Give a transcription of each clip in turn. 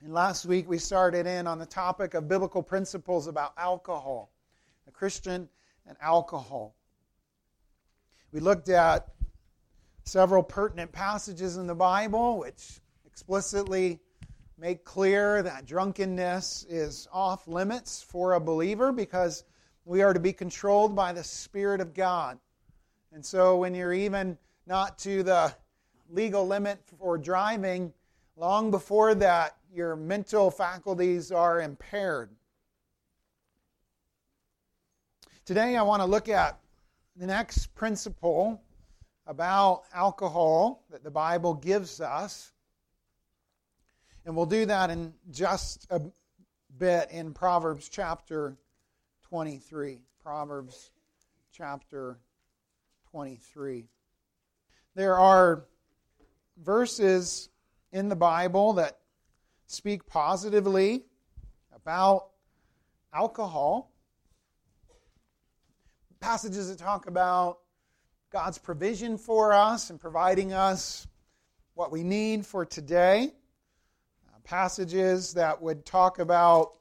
And last week we started in on the topic of biblical principles about alcohol, the Christian and alcohol. We looked at several pertinent passages in the Bible which explicitly make clear that drunkenness is off limits for a believer because we are to be controlled by the Spirit of God. And so when you're even not to the legal limit for driving, long before that, your mental faculties are impaired. Today I want to look at the next principle about alcohol that the Bible gives us. And we'll do that in just a bit in Proverbs chapter 23. Proverbs chapter 23. There are verses in the Bible that speak positively about alcohol. Passages that talk about God's provision for us and providing us what we need for today. Passages that would talk about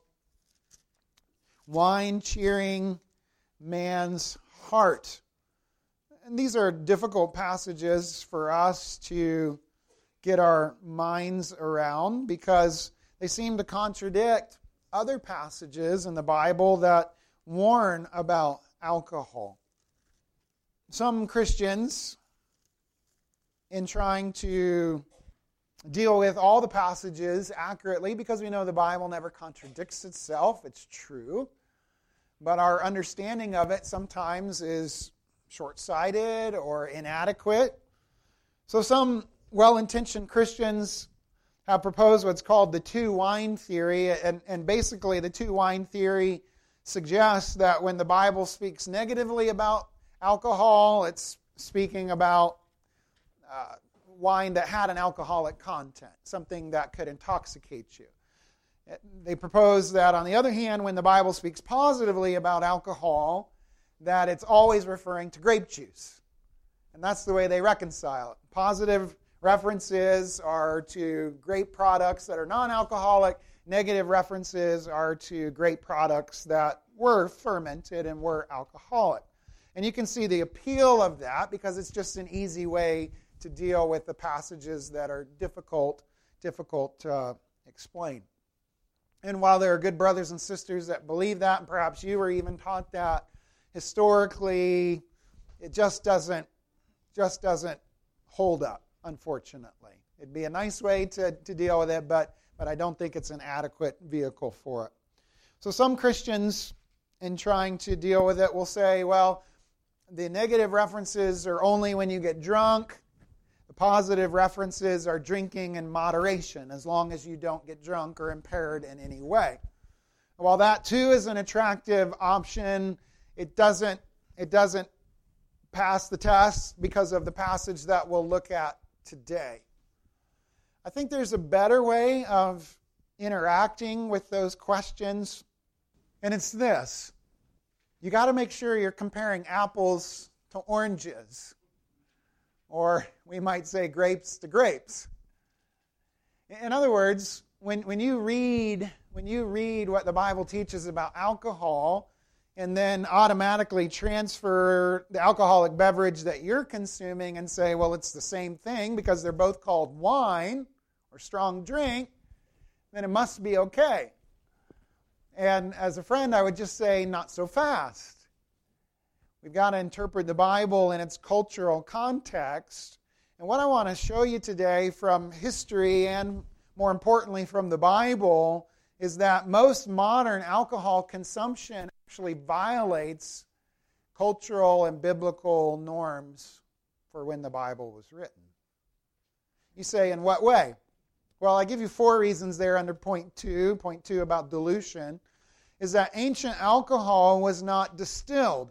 wine cheering man's heart. And these are difficult passages for us to get our minds around because they seem to contradict other passages in the Bible that warn about alcohol. Some Christians, in trying to deal with all the passages accurately, because we know the Bible never contradicts itself, it's true, but our understanding of it sometimes is short-sighted or inadequate. So some well-intentioned Christians have proposed what's called the two-wine theory, and basically the two-wine theory suggests that when the Bible speaks negatively about alcohol, it's speaking about wine that had an alcoholic content, something that could intoxicate you. They propose that, on the other hand, when the Bible speaks positively about alcohol, that it's always referring to grape juice. And that's the way they reconcile it. Positive references are to grape products that are non-alcoholic. Negative references are to grape products that were fermented and were alcoholic. And you can see the appeal of that because it's just an easy way to deal with the passages that are difficult to explain. And while there are good brothers and sisters that believe that, and perhaps you were even taught that, historically, it just doesn't hold up, unfortunately. It'd be a nice way to deal with it, but I don't think it's an adequate vehicle for it. So some Christians, in trying to deal with it, will say, well, the negative references are only when you get drunk. The positive references are drinking in moderation, as long as you don't get drunk or impaired in any way. While that too is an attractive option, it doesn't pass the test because of the passage that we'll look at today. I think there's a better way of interacting with those questions, and it's this. You got to make sure you're comparing apples to oranges, or we might say grapes to grapes. In other words, when you read what the Bible teaches about alcohol, and then automatically transfer the alcoholic beverage that you're consuming and say, well, it's the same thing because they're both called wine or strong drink, then it must be okay. And as a friend, I would just say, not so fast. We've got to interpret the Bible in its cultural context. And what I want to show you today from history and, more importantly, from the Bible is that most modern alcohol consumption actually violates cultural and biblical norms for when the Bible was written. You say, in what way? Well, I give you 4 reasons there under point 2. Point 2 about dilution is that ancient alcohol was not distilled.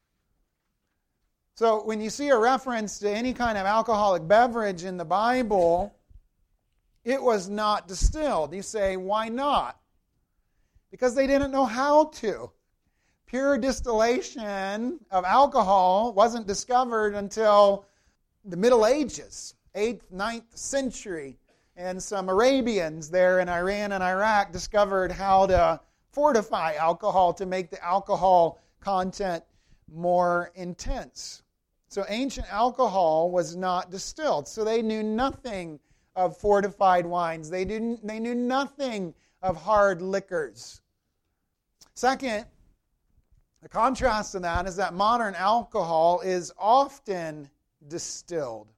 So when you see a reference to any kind of alcoholic beverage in the Bible, it was not distilled. You say, why not? Because they didn't know how to. Pure distillation of alcohol wasn't discovered until the Middle Ages, 8th, 9th century. and some Arabians there in Iran and Iraq discovered how to fortify alcohol to make the alcohol content more intense. So ancient alcohol was not distilled. So they knew nothing of fortified wines. They knew nothing of hard liquors. Second, the contrast to that is that modern alcohol is often distilled.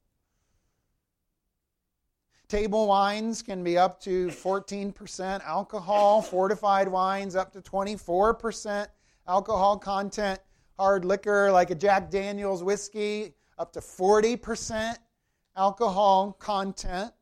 Table wines can be up to 14% alcohol, fortified wines up to 24% alcohol content, hard liquor like a Jack Daniel's whiskey up to 40% alcohol content.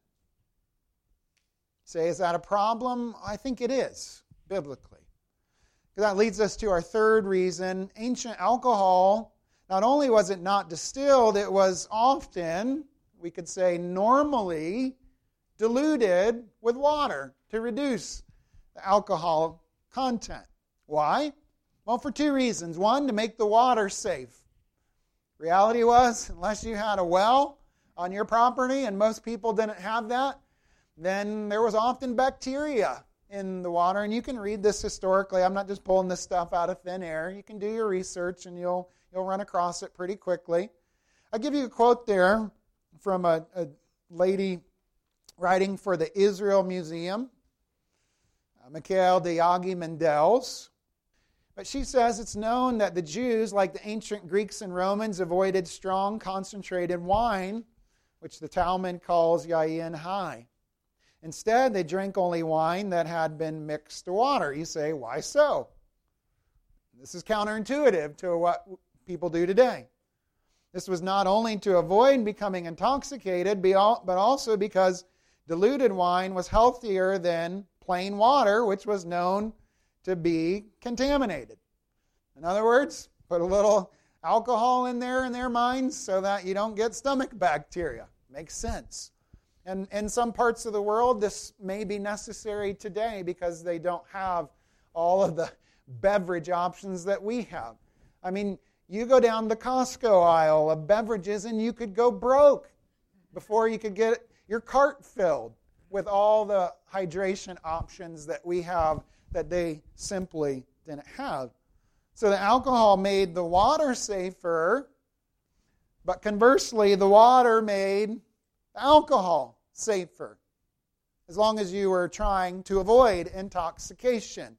Say, is that a problem? I think it is, biblically. That leads us to our third reason. Ancient alcohol, not only was it not distilled, it was often, we could say normally, diluted with water to reduce the alcohol content. Why? Well, for two reasons. One, to make the water safe. Reality was, unless you had a well on your property, and most people didn't have that, then there was often bacteria in the water. And you can read this historically. I'm not just pulling this stuff out of thin air. You can do your research and you'll run across it pretty quickly. I'll give you a quote there from a lady writing for the Israel Museum, Michael Diagi Mendels. But she says it's known that the Jews, like the ancient Greeks and Romans, avoided strong, concentrated wine, which the Talmud calls yayin hai. Instead, they drank only wine that had been mixed to water. You say, why so? This is counterintuitive to what people do today. This was not only to avoid becoming intoxicated, but also because diluted wine was healthier than plain water, which was known to be contaminated. In other words, put a little alcohol in their minds so that you don't get stomach bacteria. Makes sense. And in some parts of the world, this may be necessary today because they don't have all of the beverage options that we have. I mean, you go down the Costco aisle of beverages and you could go broke before you could get your cart filled with all the hydration options that we have that they simply didn't have. So the alcohol made the water safer, but conversely, the water made the alcohol safer, as long as you were trying to avoid intoxication.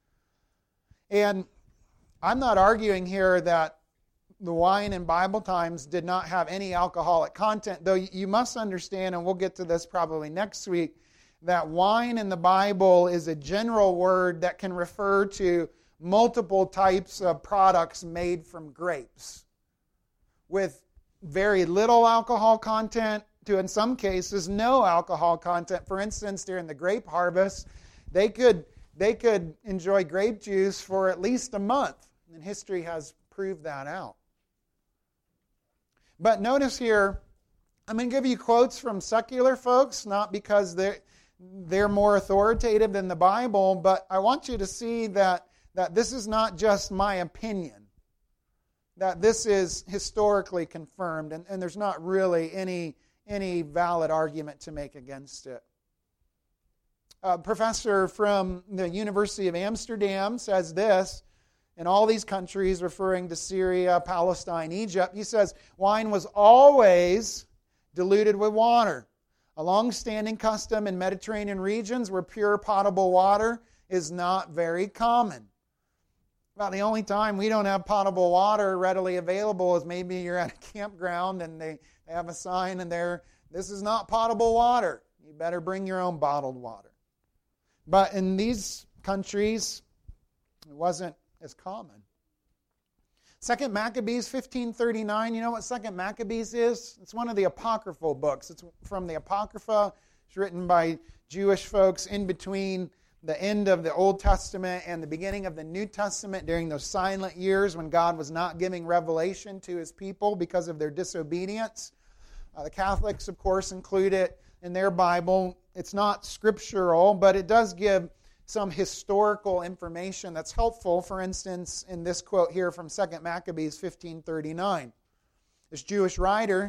And I'm not arguing here that the wine in Bible times did not have any alcoholic content, though you must understand, and we'll get to this probably next week, that wine in the Bible is a general word that can refer to multiple types of products made from grapes, with very little alcohol content to, in some cases, no alcohol content. For instance, during the grape harvest, they could enjoy grape juice for at least a month, and history has proved that out. But notice here, I'm going to give you quotes from secular folks, not because they're more authoritative than the Bible, but I want you to see that this is not just my opinion, that this is historically confirmed, and there's not really any valid argument to make against it. A professor from the University of Amsterdam says this, in all these countries, referring to Syria, Palestine, Egypt, he says, wine was always diluted with water. A long-standing custom in Mediterranean regions where pure potable water is not very common. About the only time we don't have potable water readily available is maybe you're at a campground and they have a sign and this is not potable water. You better bring your own bottled water. But in these countries, it wasn't as common. 2 Maccabees 15:39, you know what 2 Maccabees is? It's one of the apocryphal books. It's from the Apocrypha. It's written by Jewish folks in between the end of the Old Testament and the beginning of the New Testament during those silent years when God was not giving revelation to His people because of their disobedience. The Catholics, of course, include it in their Bible. It's not scriptural, but it does give some historical information that's helpful. For instance, in this quote here from 2 Maccabees 15:39. This Jewish writer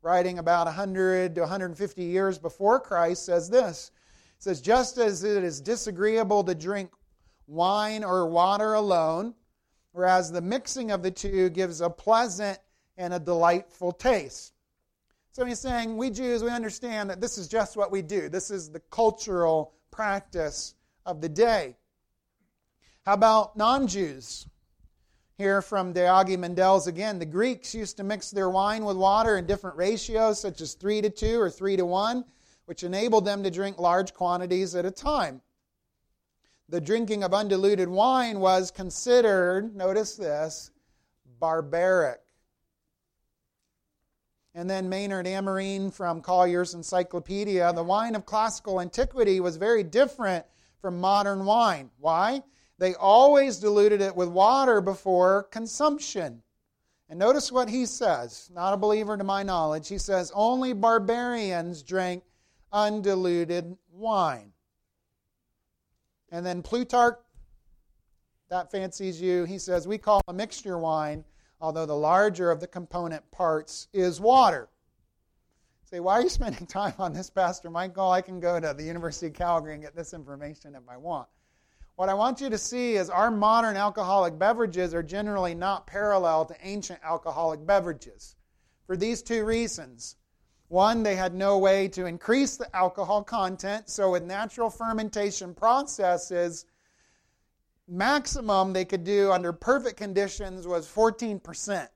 writing about 100 to 150 years before Christ, says this. It says, just as it is disagreeable to drink wine or water alone, whereas the mixing of the two gives a pleasant and a delightful taste. So he's saying, we Jews, we understand that this is just what we do. This is the cultural practice of the day. How about non-Jews? Here from Diagi Mendel's again, the Greeks used to mix their wine with water in different ratios, such as 3-2 or 3-1, which enabled them to drink large quantities at a time. The drinking of undiluted wine was considered, notice this, barbaric. And then Maynard Amarine from Collier's Encyclopedia, the wine of classical antiquity was very different from modern wine. Why? They always diluted it with water before consumption. And notice what he says, not a believer to my knowledge. He says, only barbarians drank undiluted wine. And then Plutarch, that fancies you, he says, we call a mixture wine, although the larger of the component parts is water. Say, why are you spending time on this, Pastor Michael? I can go to the University of Calgary and get this information if I want. What I want you to see is our modern alcoholic beverages are generally not parallel to ancient alcoholic beverages for these two reasons. One, they had no way to increase the alcohol content, so with natural fermentation processes, maximum they could do under perfect conditions was 14%.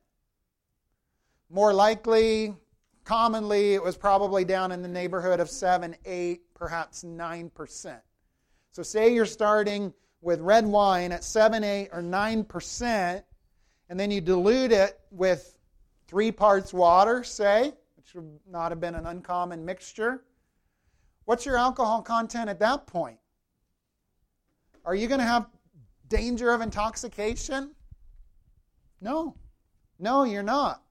More likely, commonly, it was probably down in the neighborhood of 7, 8, perhaps 9%. So say you're starting with red wine at 7, 8, or 9%, and then you dilute it with 3 parts water, say, which would not have been an uncommon mixture. What's your alcohol content at that point? Are you going to have danger of intoxication? No. No, you're not.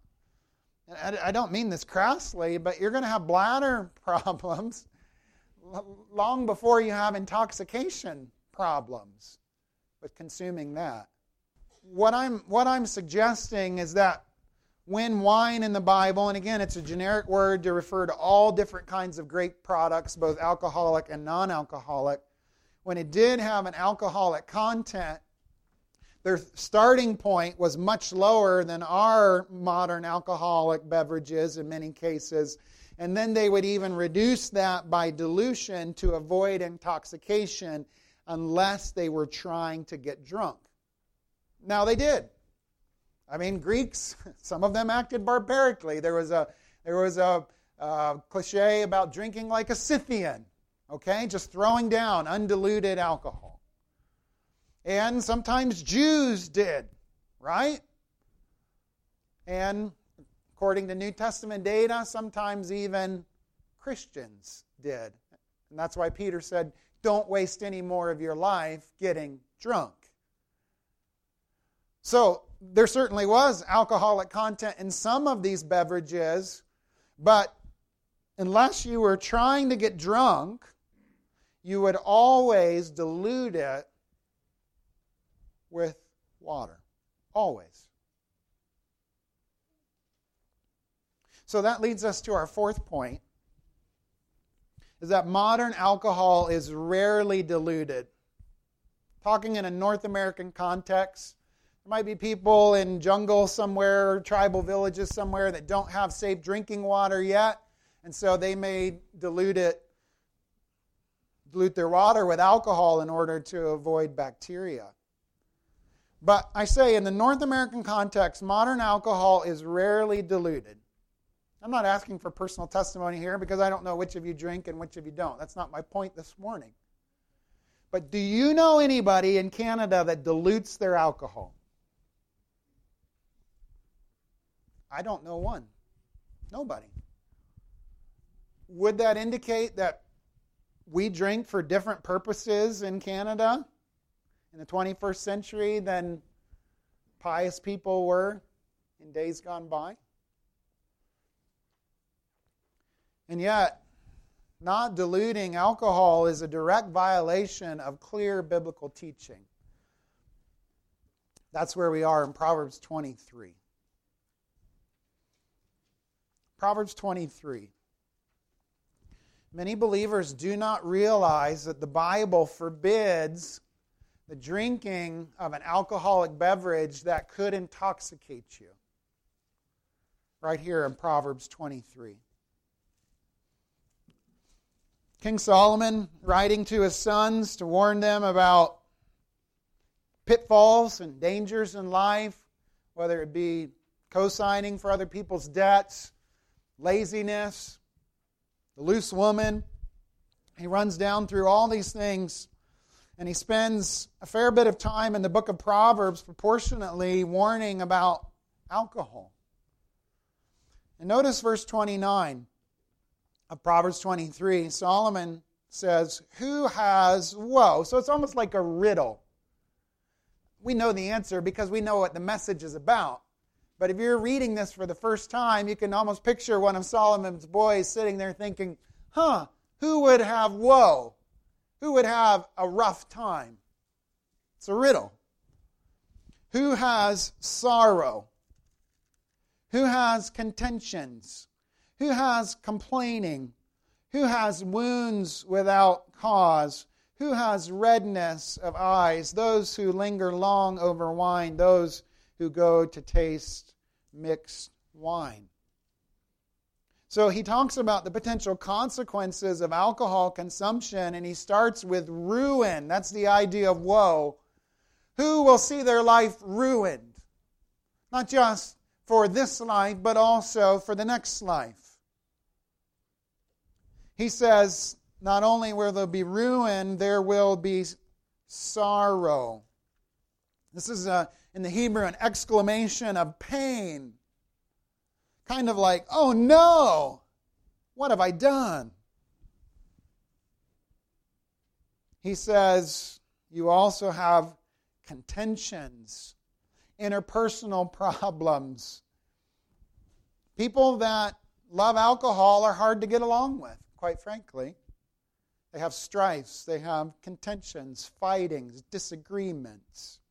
I don't mean this crassly, but you're going to have bladder problems long before you have intoxication problems with consuming that. What I'm suggesting is that when wine in the Bible, and again it's a generic word to refer to all different kinds of grape products, both alcoholic and non-alcoholic, when it did have an alcoholic content, their starting point was much lower than our modern alcoholic beverages in many cases. And then they would even reduce that by dilution to avoid intoxication unless they were trying to get drunk. Now they did. I mean, Greeks, some of them acted barbarically. There was a cliche about drinking like a Scythian, okay? Just throwing down undiluted alcohol. And sometimes Jews did, right? And according to New Testament data, sometimes even Christians did. And that's why Peter said, don't waste any more of your life getting drunk. So there certainly was alcoholic content in some of these beverages, but unless you were trying to get drunk, you would always dilute it with water. Always. So that leads us to our fourth point, is that modern alcohol is rarely diluted. Talking in a North American context, there might be people in jungle somewhere, tribal villages somewhere that don't have safe drinking water yet, and so they may dilute their water with alcohol in order to avoid bacteria. But I say in the North American context, modern alcohol is rarely diluted. I'm not asking for personal testimony here because I don't know which of you drink and which of you don't. That's not my point this morning. But do you know anybody in Canada that dilutes their alcohol? I don't know one. Nobody. Would that indicate that we drink for different purposes in Canada in the 21st century than pious people were in days gone by? And yet, not diluting alcohol is a direct violation of clear biblical teaching. That's where we are in Proverbs 23. Proverbs 23. Many believers do not realize that the Bible forbids the drinking of an alcoholic beverage that could intoxicate you. Right here in Proverbs 23. King Solomon, writing to his sons to warn them about pitfalls and dangers in life, whether it be co-signing for other people's debts, laziness, the loose woman. He runs down through all these things, and he spends a fair bit of time in the book of Proverbs proportionately warning about alcohol. And notice verse 29 of Proverbs 23. Solomon says, who has woe? So it's almost like a riddle. We know the answer because we know what the message is about. But if you're reading this for the first time, you can almost picture one of Solomon's boys sitting there thinking, who would have woe? Who would have a rough time? It's a riddle. Who has sorrow? Who has contentions? Who has complaining? Who has wounds without cause? Who has redness of eyes? Those who linger long over wine, those who go to taste mixed wine. So he talks about the potential consequences of alcohol consumption, and he starts with ruin. That's the idea of woe. Who will see their life ruined? Not just for this life, but also for the next life. He says, not only will there be ruin, there will be sorrow. This is, in the Hebrew, an exclamation of pain. Kind of like, oh no, what have I done? He says, you also have contentions, interpersonal problems. People that love alcohol are hard to get along with, quite frankly. They have strifes, they have contentions, fightings, disagreements.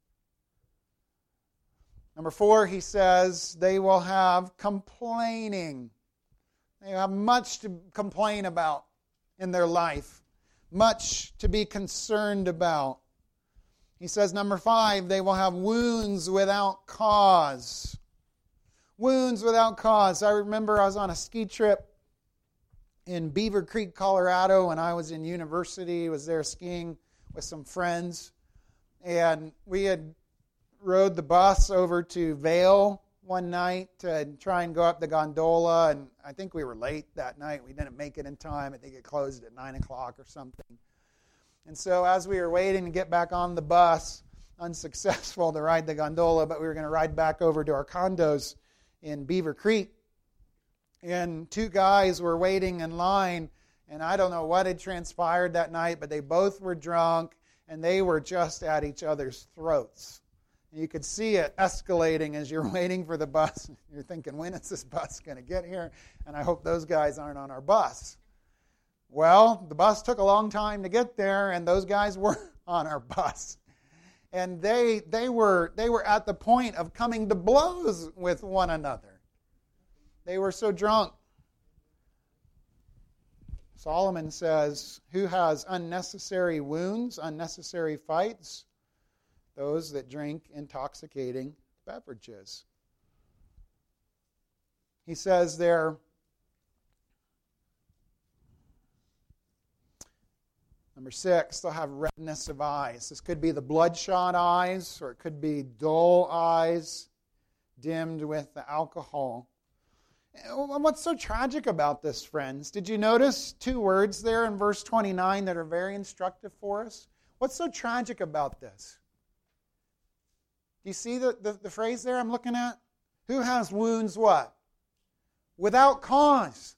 Number 4, he says, they will have complaining. They have much to complain about in their life, much to be concerned about. He says, number 5, they will have wounds without cause. Wounds without cause. I remember I was on a ski trip in Beaver Creek, Colorado, when I was in university. I was there skiing with some friends. And we had rode the bus over to Vail one night to try and go up the gondola. And I think we were late that night. We didn't make it in time. I think it closed at 9 o'clock or something. And so as we were waiting to get back on the bus, unsuccessful to ride the gondola, but we were going to ride back over to our condos in Beaver Creek. And 2 guys were waiting in line, and I don't know what had transpired that night, but they both were drunk, and they were just at each other's throats. And you could see it escalating as you're waiting for the bus. You're thinking, when is this bus going to get here? And I hope those guys aren't on our bus. Well, the bus took a long time to get there, and those guys were on our bus. And they were at the point of coming to blows with one another. They were so drunk. Solomon says, who has unnecessary wounds, unnecessary fights? Those that drink intoxicating beverages. He says there, number 6, they'll have redness of eyes. This could be the bloodshot eyes, or it could be dull eyes dimmed with the alcohol. What's so tragic about this, friends? Did you notice 2 words there in verse 29 that are very instructive for us? What's so tragic about this? Do you see the phrase there I'm looking at? Who has wounds what? Without cause.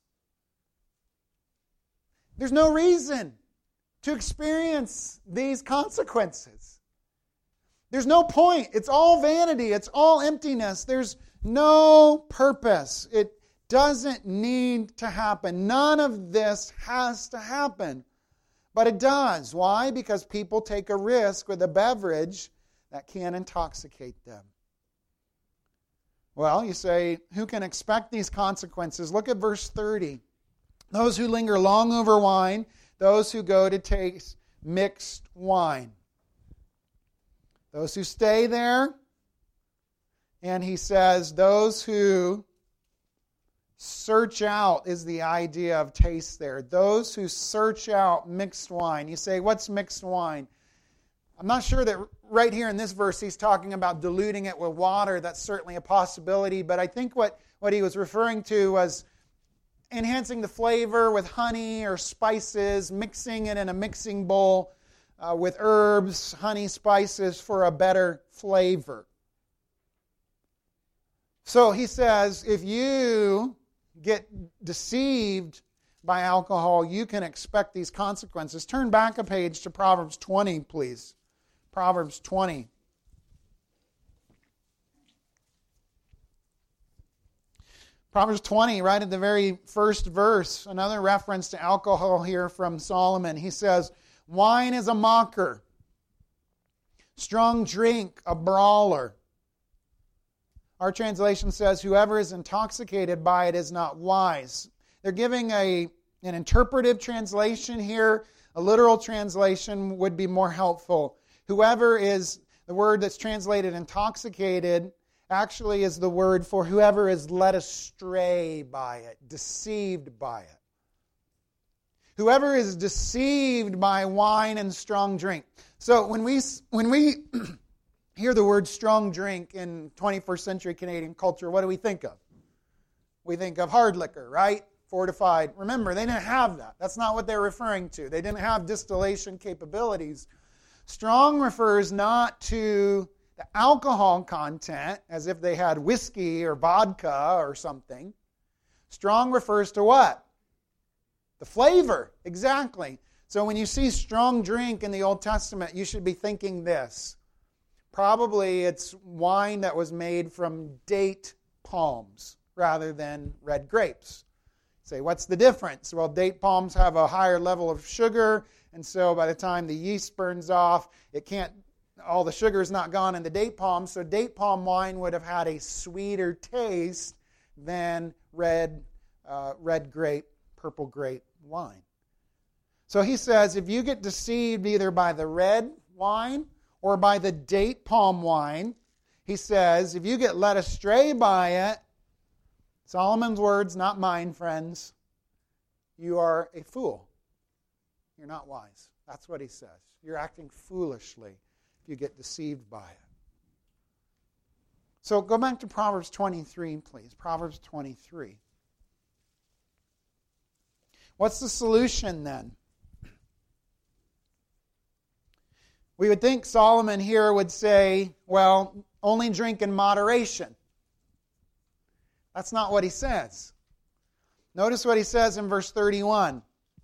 There's no reason to experience these consequences. There's no point. It's all vanity. It's all emptiness. There's no purpose. It doesn't need to happen. None of this has to happen. But it does. Why? Because people take a risk with a beverage that can intoxicate them. Well, you say, who can expect these consequences? Look at verse 30. Those who linger long over wine, those who go to taste mixed wine. Those who stay there, and he says, those who search out is the idea of taste there. Those who search out mixed wine. You say, what's mixed wine? I'm not sure that right here in this verse he's talking about diluting it with water. That's certainly a possibility, but I think what he was referring to was enhancing the flavor with honey or spices, mixing it in a mixing bowl with herbs, honey, spices for a better flavor. So he says, if you get deceived by alcohol, you can expect these consequences. Turn back a page to Proverbs 20, please. Proverbs 20. Proverbs 20, right at the very first verse, another reference to alcohol here from Solomon. He says, wine is a mocker, strong drink a brawler. Our translation says, whoever is intoxicated by it is not wise. They're giving an interpretive translation here. A literal translation would be more helpful. Whoever is, the word that's translated intoxicated, actually is the word for whoever is led astray by it, deceived by it. Whoever is deceived by wine and strong drink. So when we hear the word strong drink in 21st century Canadian culture, what do we think of? We think of hard liquor, right? Fortified. Remember, they didn't have that. That's not what they're referring to. They didn't have distillation capabilities. Strong refers not to the alcohol content, as if they had whiskey or vodka or something. Strong refers to what? The flavor, exactly. So when you see strong drink in the Old Testament, you should be thinking this. Probably it's wine that was made from date palms rather than red grapes. Say, what's the difference? Well, date palms have a higher level of sugar, and so by the time the yeast burns off, all the sugar is not gone in the date palm, so date palm wine would have had a sweeter taste than red grape, purple grape wine. So he says, if you get deceived either by the red wine or by the date palm wine, he says, if you get led astray by it, Solomon's words, not mine, friends, you are a fool. You're not wise. That's what he says. You're acting foolishly if you get deceived by it. So go back to Proverbs 23, please. Proverbs 23. What's the solution then? We would think Solomon here would say, well, only drink in moderation. That's not what he says. Notice what he says in verse 31.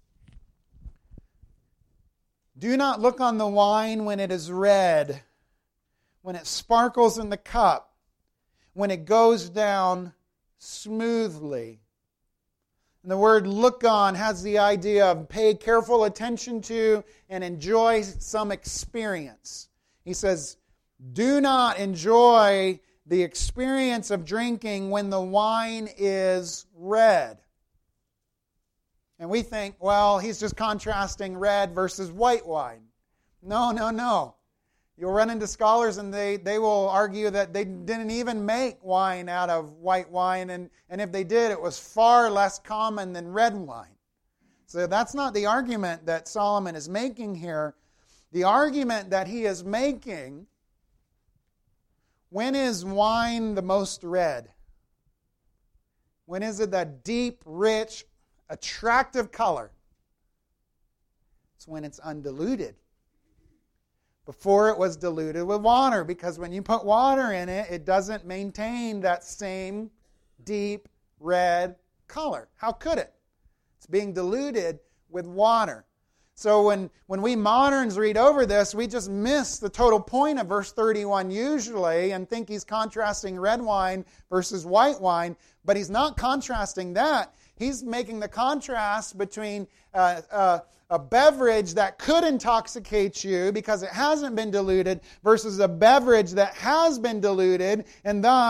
Do not look on the wine when it is red, when it sparkles in the cup, when it goes down smoothly. And the word look on has the idea of pay careful attention to and enjoy some experience. He says, do not enjoy the experience of drinking when the wine is red. And we think, well, he's just contrasting red versus white wine. No. You'll run into scholars and they will argue that they didn't even make wine out of white wine, and if they did, it was far less common than red wine. So that's not the argument that Solomon is making here. The argument that he is making, when is wine the most red? When is it that deep, rich, attractive color? It's when it's undiluted. Before it was diluted with water, because when you put water in it, it doesn't maintain that same deep red color. How could it? It's being diluted with water. So when we moderns read over this, we just miss the total point of verse 31 usually and think he's contrasting red wine versus white wine, but he's not contrasting that. He's making the contrast between a beverage that could intoxicate you because it hasn't been diluted versus a beverage that has been diluted and thus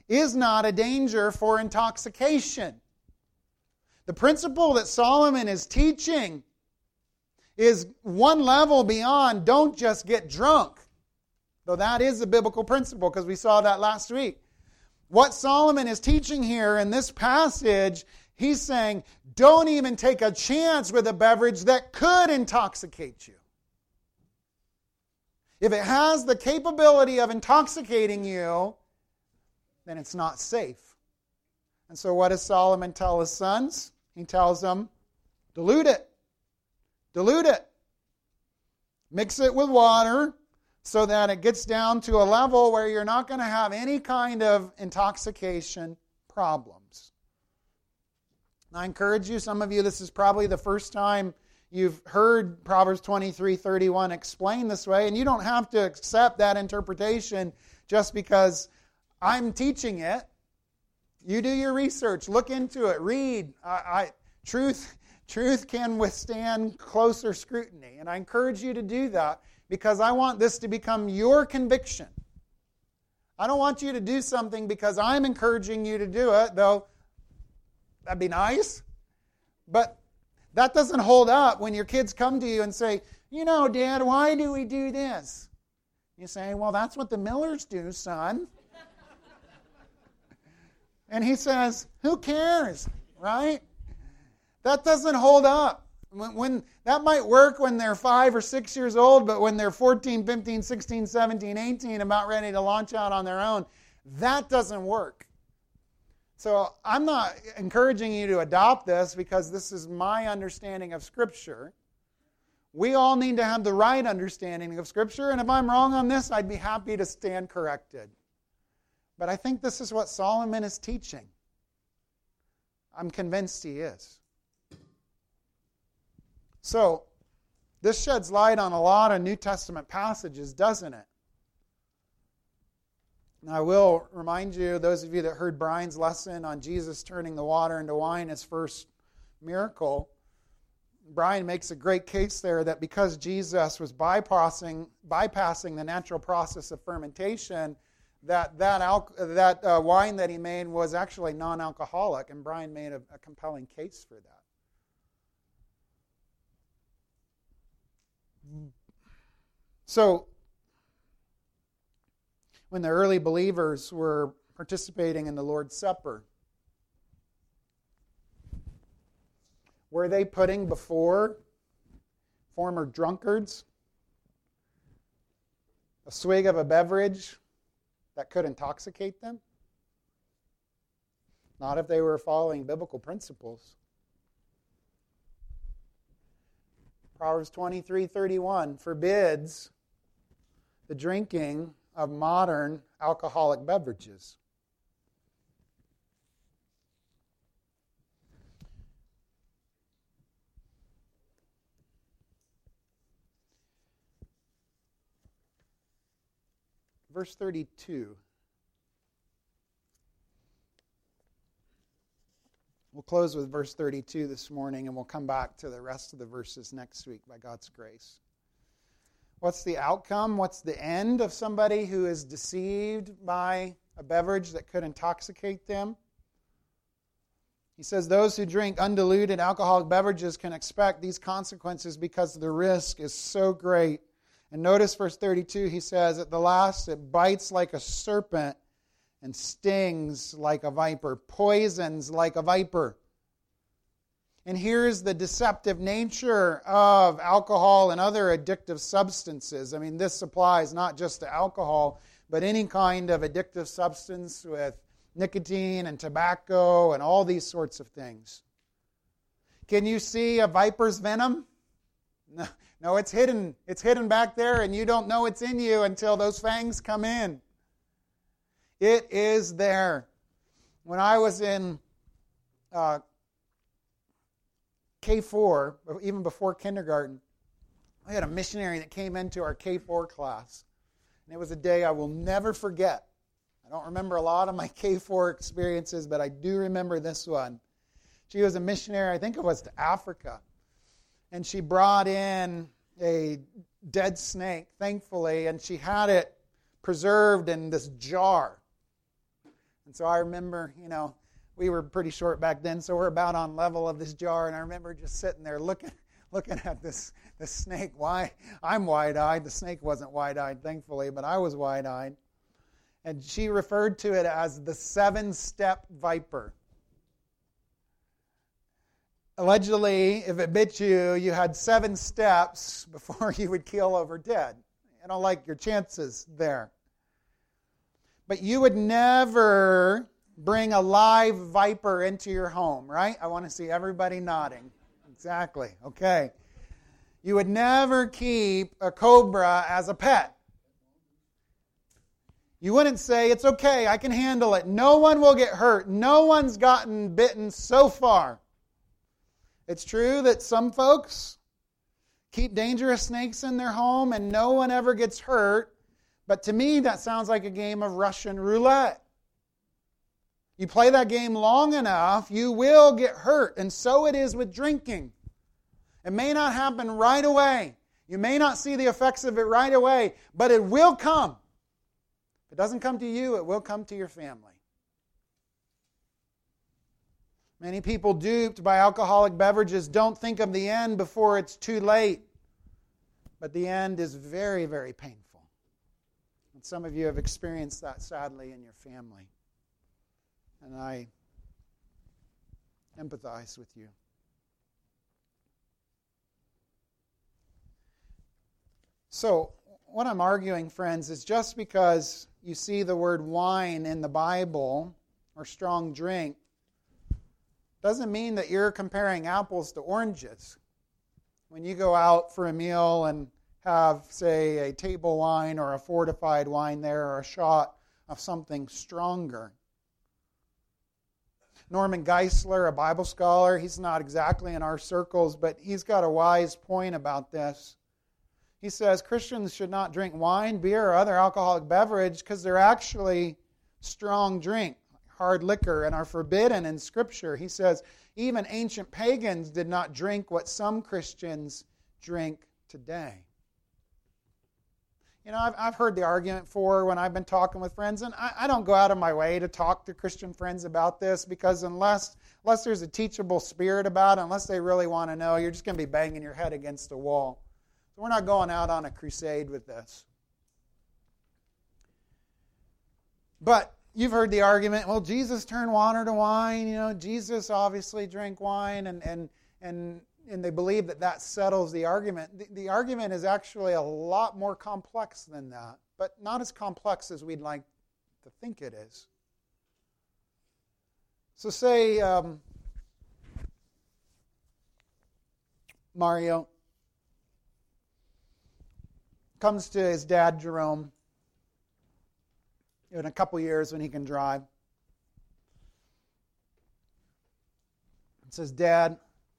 is not a danger for intoxication. The principle that Solomon is teaching is one level beyond don't just get drunk. Though that is a biblical principle because we saw that last week. What Solomon is teaching here in this passage, he's saying don't even take a chance with a beverage that could intoxicate you. If it has the capability of intoxicating you, then it's not safe. And so what does Solomon tell his sons? He tells them, dilute it. Dilute it. Mix it with water so that it gets down to a level where you're not going to have any kind of intoxication problems. And I encourage you, some of you, this is probably the first time you've heard Proverbs 23:31 explained this way, and you don't have to accept that interpretation just because I'm teaching it. You do your research, look into it, read. Truth can withstand closer scrutiny, and I encourage you to do that because I want this to become your conviction. I don't want you to do something because I'm encouraging you to do it, though that'd be nice. But that doesn't hold up when your kids come to you and say, you know, Dad, why do we do this? You say, well, that's what the Millers do, son. And he says, who cares, right? That doesn't hold up. When that might work when they're 5 or 6 years old, but when they're 14, 15, 16, 17, 18, about ready to launch out on their own, that doesn't work. So I'm not encouraging you to adopt this because this is my understanding of Scripture. We all need to have the right understanding of Scripture, and if I'm wrong on this, I'd be happy to stand corrected. But I think this is what Solomon is teaching. I'm convinced he is. So, this sheds light on a lot of New Testament passages, doesn't it? And I will remind you, those of you that heard Brian's lesson on Jesus turning the water into wine, his first miracle, Brian makes a great case there that because Jesus was bypassing the natural process of fermentation, that wine that he made was actually non-alcoholic, and Brian made a compelling case for that. So, when the early believers were participating in the Lord's Supper, were they putting before former drunkards a swig of a beverage that could intoxicate them? Not if they were following biblical principles. Proverbs 23:31 forbids the drinking of modern alcoholic beverages. Verse 32. We'll close with verse 32 this morning, and we'll come back to the rest of the verses next week by God's grace. What's the outcome? What's the end of somebody who is deceived by a beverage that could intoxicate them? He says those who drink undiluted alcoholic beverages can expect these consequences because the risk is so great. And notice verse 32, he says, at the last it bites like a serpent and stings like a viper, poisons like a viper. And here's the deceptive nature of alcohol and other addictive substances. I mean, this applies not just to alcohol, but any kind of addictive substance with nicotine and tobacco and all these sorts of things. Can you see a viper's venom? No, it's hidden. It's hidden back there, and you don't know it's in you until those fangs come in. It is there. When I was in K4, even before kindergarten, I had a missionary that came into our K4 class. And it was a day I will never forget. I don't remember a lot of my K4 experiences, but I do remember this one. She was a missionary, I think it was to Africa. And she brought in a dead snake, thankfully, and she had it preserved in this jar. And And so I remember, we were pretty short back then, so we're about on level of this jar, and I remember just sitting there looking at this snake. Why? I'm wide-eyed. The snake wasn't wide-eyed, thankfully, but I was wide-eyed. And she referred to it as the 7-step viper. Allegedly, if it bit you, you had 7 steps before you would keel over dead. I don't like your chances there. But you would never bring a live viper into your home, right? I want to see everybody nodding. Exactly. Okay. You would never keep a cobra as a pet. You wouldn't say, it's okay, I can handle it. No one will get hurt. No one's gotten bitten so far. It's true that some folks keep dangerous snakes in their home and no one ever gets hurt. But to me, that sounds like a game of Russian roulette. You play that game long enough, you will get hurt. And so it is with drinking. It may not happen right away. You may not see the effects of it right away, but it will come. If it doesn't come to you, it will come to your family. Many people duped by alcoholic beverages don't think of the end before it's too late. But the end is very, very painful. And some of you have experienced that, sadly, in your family. And I empathize with you. So, what I'm arguing, friends, is just because you see the word wine in the Bible or strong drink doesn't mean that you're comparing apples to oranges. When you go out for a meal and have, say, a table wine or a fortified wine there or a shot of something stronger. Norman Geisler, a Bible scholar, he's not exactly in our circles, but he's got a wise point about this. He says Christians should not drink wine, beer, or other alcoholic beverage because they're actually strong drink, hard liquor, and are forbidden in Scripture. He says even ancient pagans did not drink what some Christians drink today. I've heard the argument for when I've been talking with friends, and I don't go out of my way to talk to Christian friends about this because unless there's a teachable spirit about it, unless they really want to know, you're just going to be banging your head against the wall. So we're not going out on a crusade with this. But you've heard the argument, well, Jesus turned water to wine. Jesus obviously drank wine, and they believe that settles the argument. The argument is actually a lot more complex than that, but not as complex as we'd like to think it is. So say Mario comes to his dad, Jerome, in a couple years when he can drive. And says, Dad,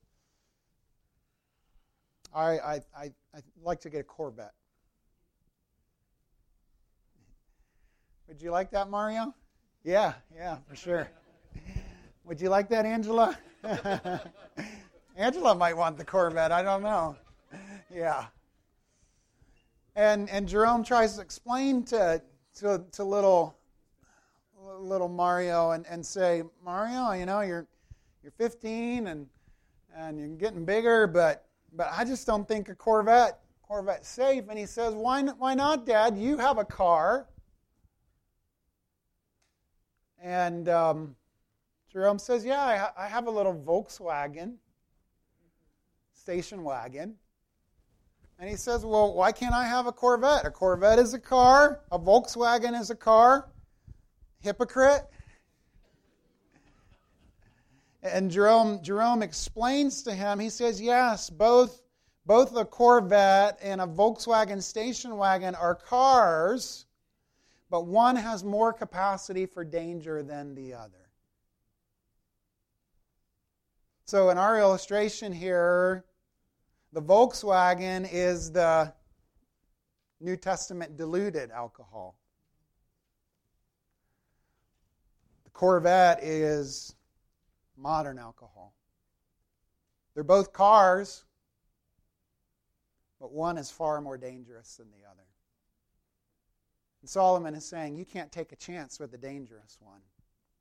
I'd like to get a Corvette. Would you like that, Mario? Yeah, for sure. Would you like that, Angela? Angela might want the Corvette. I don't know. Yeah. And Jerome tries to explain to little Mario and say, Mario, you're 15 and you're getting bigger, but I just don't think a Corvette's safe. And he says, why not, Dad? You have a car. And Jerome says, yeah, I have a little Volkswagen, station wagon. And he says, well, why can't I have a Corvette? A Corvette is a car. A Volkswagen is a car. Hypocrite. And Jerome explains to him, he says, yes, both a Corvette and a Volkswagen station wagon are cars, but one has more capacity for danger than the other. So in our illustration here, the Volkswagen is the New Testament diluted alcohol. The Corvette is modern alcohol. They're both cars, but one is far more dangerous than the other. And Solomon is saying, you can't take a chance with the dangerous one.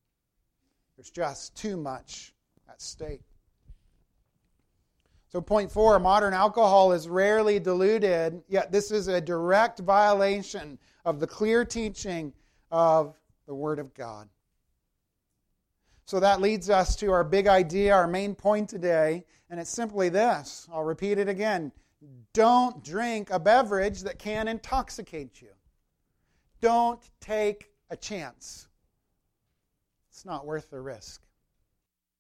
There's just too much at stake. So point 4, modern alcohol is rarely diluted, yet this is a direct violation of the clear teaching of the Word of God. So that leads us to our big idea, our main point today, and it's simply this. I'll repeat it again. Don't drink a beverage that can intoxicate you. Don't take a chance. It's not worth the risk.